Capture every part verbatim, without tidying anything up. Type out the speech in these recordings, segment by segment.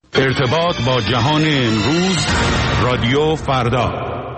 ارتباط با جهان امروز، رادیو فردا.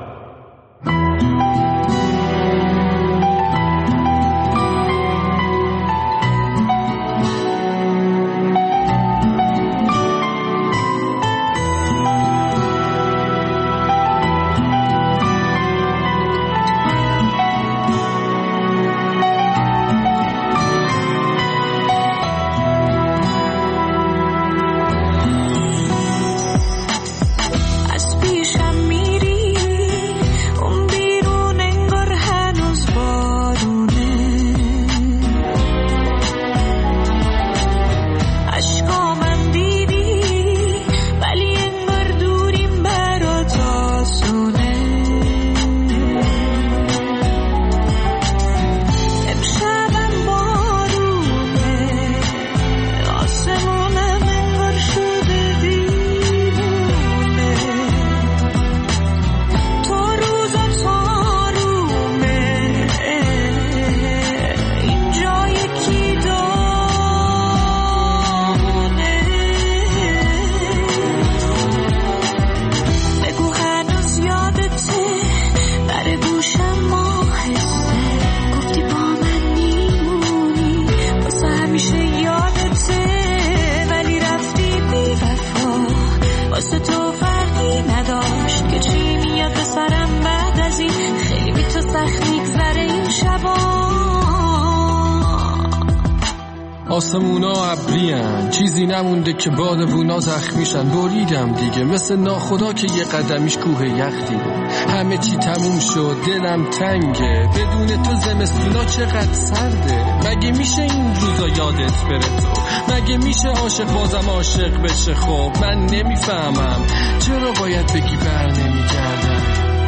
آسمونا ابریان، چیزی نمونده که بادبونا زخمیشن. بریدم دیگه مثل ناخدا که یه قدمیش کوه یخ دیده. همه چی تموم شد، دلم تنگه، بدون تو زمستونا چقدر سرده. مگه میشه این روزا یادت بره تو؟ مگه میشه عاشق بازم عاشق بشه؟ خب من نمیفهمم چرا باید بگی بر نمیگردم.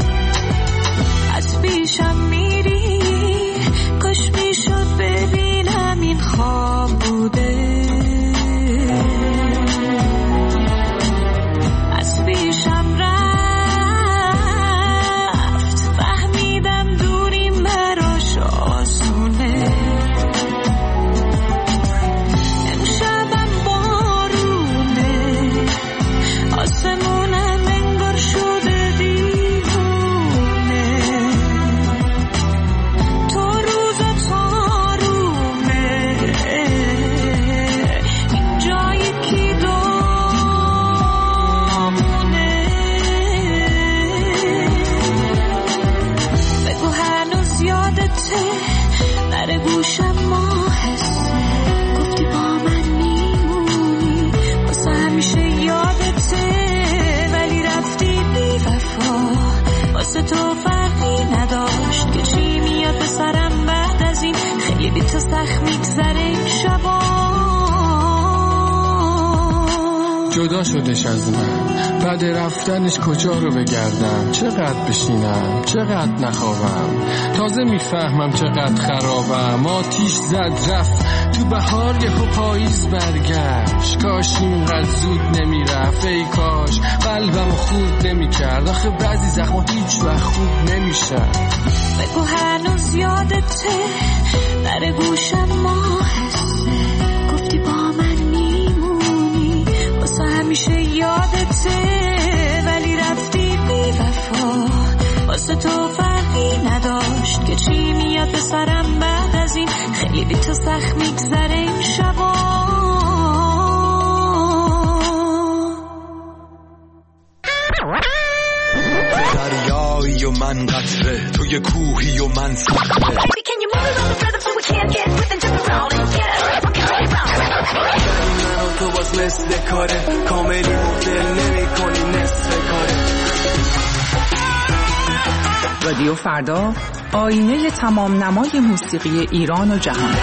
از پیشم میری، کاش میشد ببینم این خواب بوده. از پیشم رفت، فهمیدم دوریم براش آسونه. امشبم بارونه، آسمونم انگار شده دیوونه. تو روزا تارومه، این جایی کی دامونه. بگو هنوز یادته، در گوشم ماهسته. گفتی با من میمونی، واسه همیشه یادته. ولی رفتی بی وفا، واسه تو فرقی نداشت که چی میاد به سرم بعد از این. خیلی بی تو سخت میگذره این شبا. جدا شدش از من، بعد رفتنش کجا رو بگردم؟ چقدر بشینم، چقدر نخوابم. تازه میفهمم چقدر خرابم. آتیش زد رفت تو بهار، یهو پاییز برگشت. کاش اینقدر زود نمیرفت، ای کاش قلبمو خورد نمیکرد. آخه بعضی زخم‌ها هیچ وقت خوب نمیشن. بگو هنوز یادته، در گوشم ماهسته. گفتی با من میمونی، واسه همیشه یادته. ولی رفتی بی وفا، واسه تو فرقی نداشت که چی میاد به سرم بعد از این. خیلی بی تو سخت میگذره این شبا. دریایی و من قطره، توی کوهی و من صخره. من و تو باز مثل کاره، کاملی مفل نمی کنی نصف کاره. رادیو فردا، آینه تمام نمای موسیقی ایران و جهان.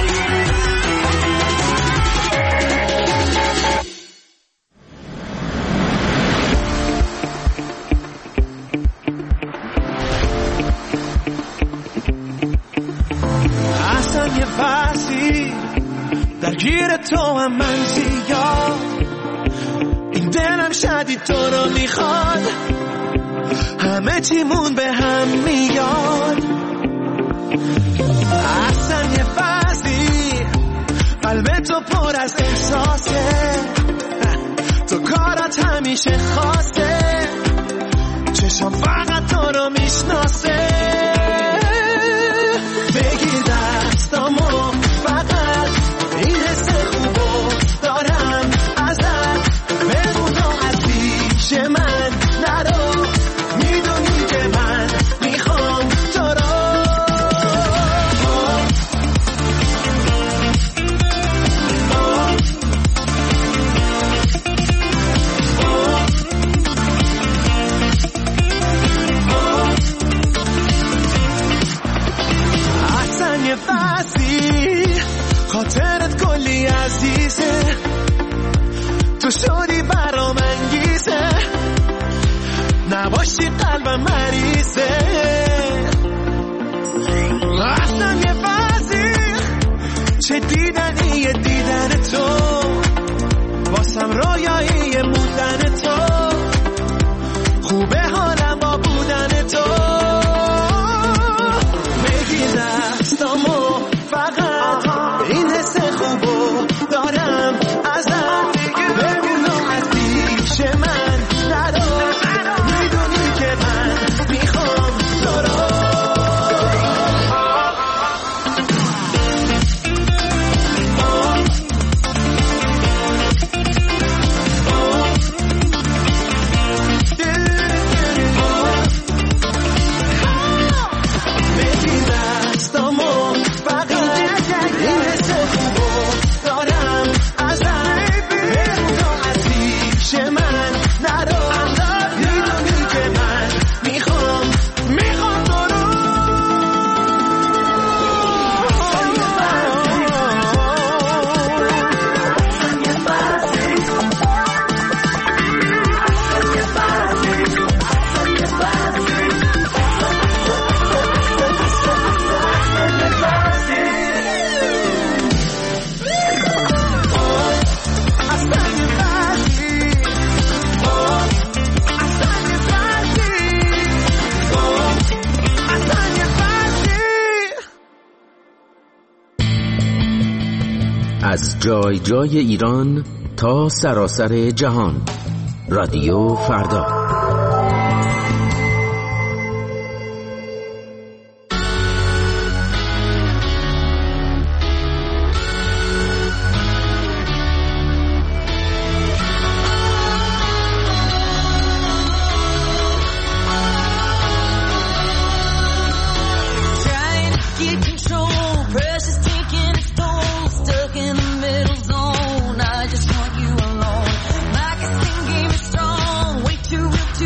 اصلا یه فصلی درگیر تو هم من زیاد. این دلم شدید تو رو میخواد، همه چیمون به هم میاد. اصلا یه قلب تو پر از احساسه، تو کارات همیشه خاصه، چشم فقط تو رو میشناسه. بگیر دستامو فقط این حس خوبو دارم ازت، بمون و از پیش من نرو، میدونی که من میخوام تو رو. احسن یه فصلی خاطرت کلی عزیزه، تو شدی برام انگیزه، نباشی قلبم مریضه. اصلا یه فصلی چه دیدنیه دیدن تو، واسم رویایی بودن تو، خوبه حالم با بودن تو. بگیر دستامو فقط این حس خوبو دارم ازت، بمون و از پیش من نرو، میدونی که من میخوام تو رو. بگیر دستامو فقط این حس خوبو دارم ازت، بمون و از پیش من نرو، میدونی که من میخوام میخوام تو رو. از جای جای ایران تا سراسر جهان، رادیو فردا. Trying to get control, pressure's taking its toll, stuck in the middle zone. I just want you alone. My casting game is strong, way too real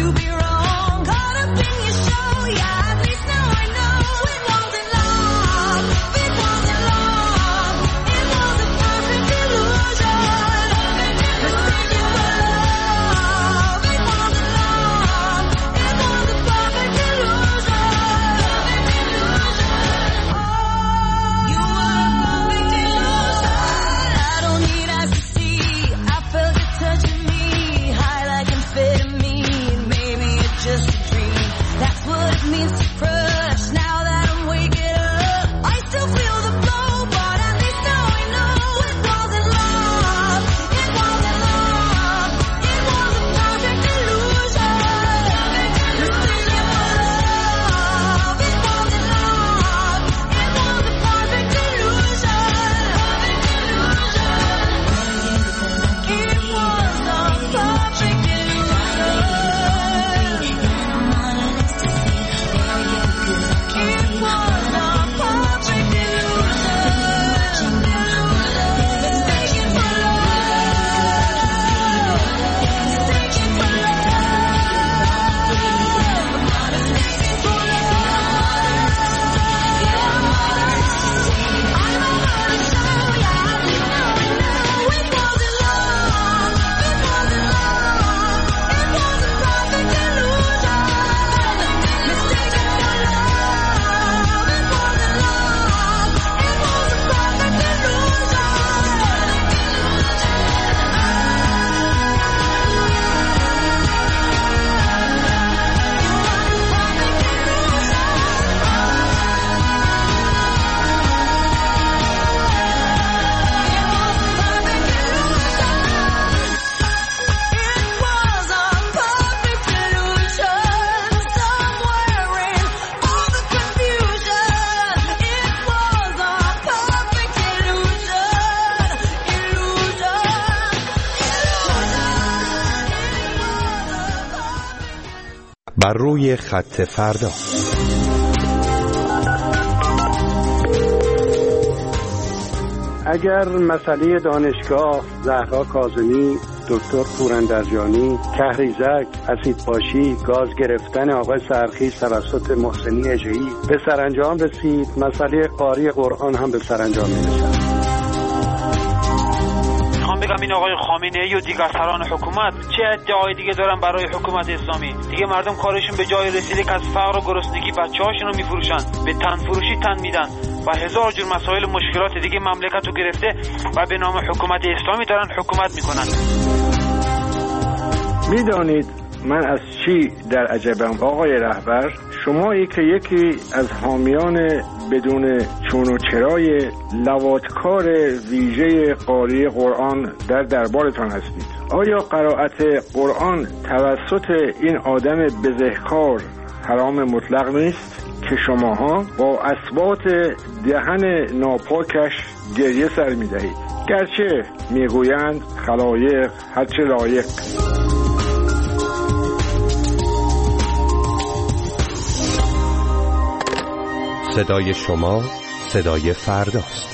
بر روی خط فردا. اگر مسئله دانشگاه زهرا کاظمی، دکتر پوراندرجانی، کهریزک، اسیدپاشی، گاز گرفتن آقای سرخیش توسط محسنی اژه‌ای به سرانجام رسید، مسئله قاری قرآن هم به سرانجام می‌رسد. میخوام بگم این آقای خامنه‌ای و دیگر سران حکومت چه ادعای دیگه دارن برای حکومت اسلامی؟ دیگه مردم کارشون به جای رسیده که از فقر و گرسنگی بچه‌هاشون رو میفروشن، به تن فروشی تن میدن و هزار جور مسائل مشکلات دیگه مملکت رو گرفته و به نام حکومت اسلامی دارن حکومت میکنن. میدانید من از چی در عجبم آقای رهبر؟ شمایی که یکی از حامیان بدون چون و چرای لواطکار ویژه قاری قرآن در دربارتان هستید. آیا قرائت قرآن توسط این آدم بزهکار حرام مطلق نیست که شماها با اثبات دهن ناپاکش گریه سر می دهید؟ گرچه می گویند خلایق هرچه لایق. صدای شما صدای فرداست.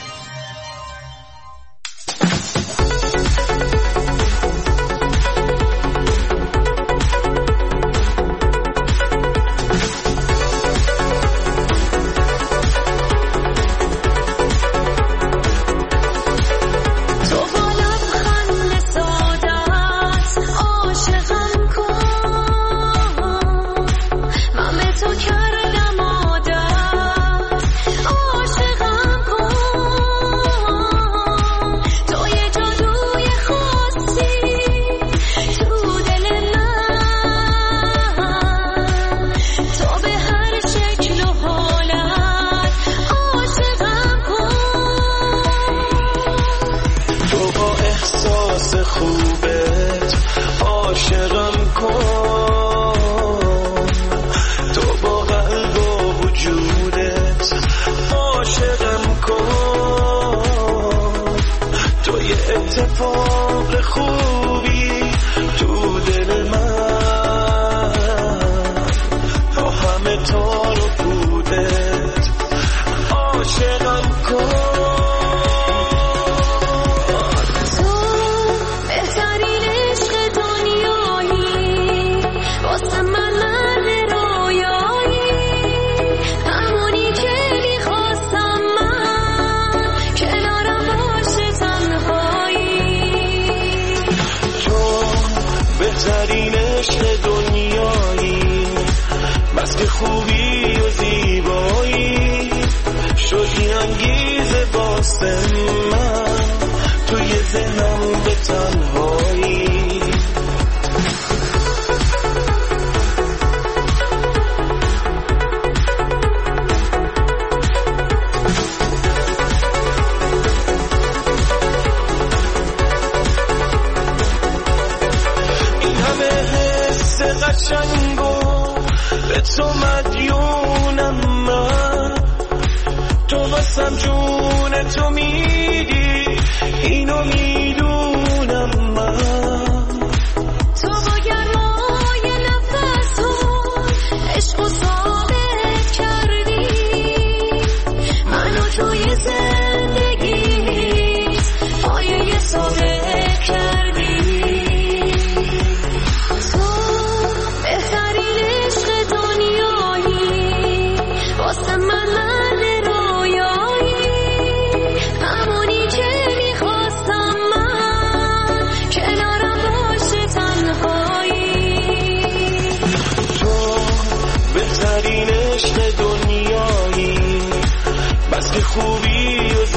خوبی و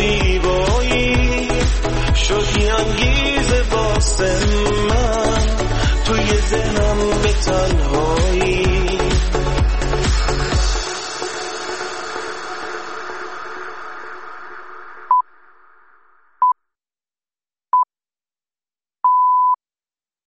زیبایی شدی انگیزه واسه من توی ذهنم به تنها